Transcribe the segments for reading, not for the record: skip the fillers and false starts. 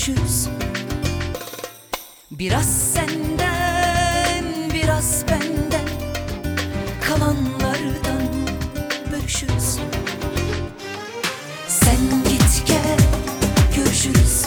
bölüşürüz. Biraz senden, biraz benden, kalanlardan bölüşürüz. Sen git gel, görüşürüz.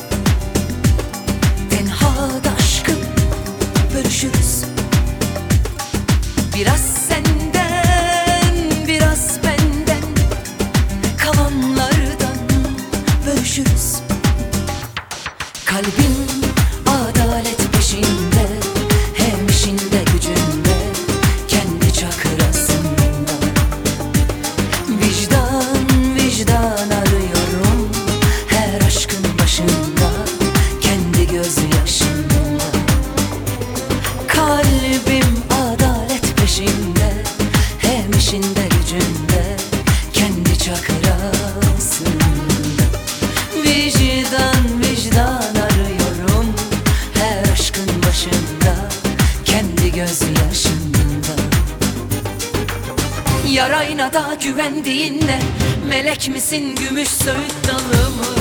Tenhada aşkım bölüşürüz. Biraz senden, biraz benden, kalanlardan bölüşürüz. Kalbim adalet peşinde, hem işinde gücünde, kendi çakrasında. Vicdan, vicdan arıyorum her aşkın başında, kendi gözyaşında. Kalbim adalet peşinde, hem işinde gücünde, kendi çakrasında. Vicdan, vicdan arıyorum her aşkın başında, kendi gözyaşında. Yarayna da güvendiğinde, melek misin gümüş söğüt dalı mı?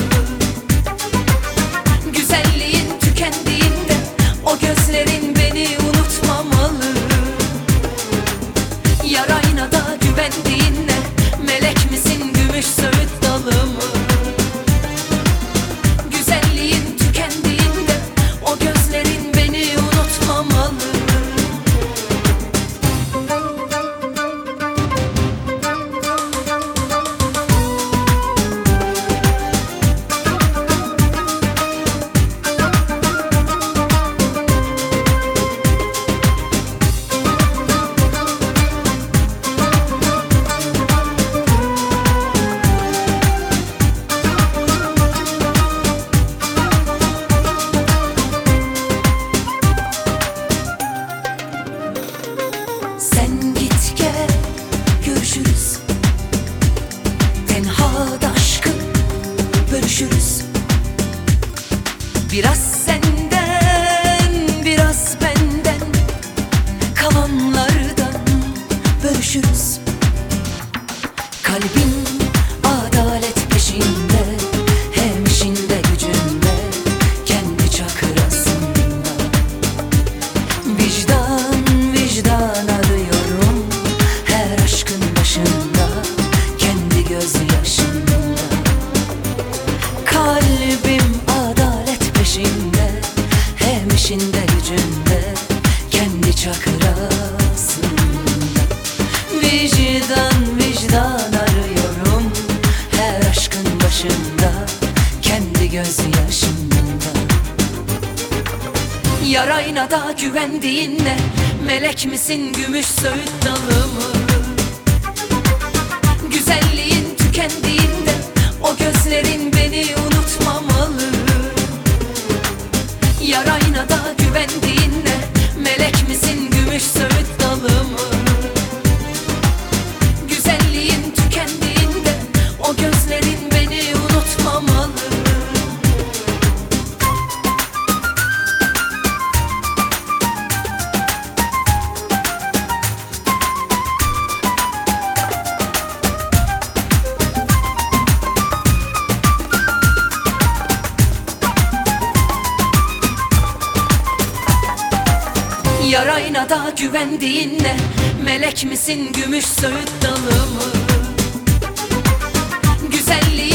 Güzelliğin tükendiğinde, o gözlerin beni unutmamalı. Yarayna da güvendiğinde, melek misin gümüş söğüt dalı mı? Güzelliğin tükendiğinde, o gözlerin beni unutmamalı. Sen git gel, görüşürüz. Tenhada aşkım bölüşürüz. Biraz senden, biraz benden, kalanlardan bölüşürüz. Kalbin adalet peşinde, hem işinde gücünde, kendi çakrasında. Vicdan, vicdan arıyorum her aşkın başında, kendi gözyaşında. Kalbim adalet peşinde, hem işinde gücünde, kendi çakrasında. Vicdan, vicdan arıyorum her aşkın başında, kendi gözyaşında. Yarayna da güvendiğinde, melek misin gümüş söğüt dalı mı? Güzelliğin tükendiğinde, o gözlerin beni unutmamalı. Yarayna da güvendiğinde, melek misin gümüş söğüt dalı mı? Güzelliğin tükendiğinde, o gözlerin beni unutmamalı. Yarayna da güvendiğinde, melek misin gümüş söğüt dalı mı? Güzelliğin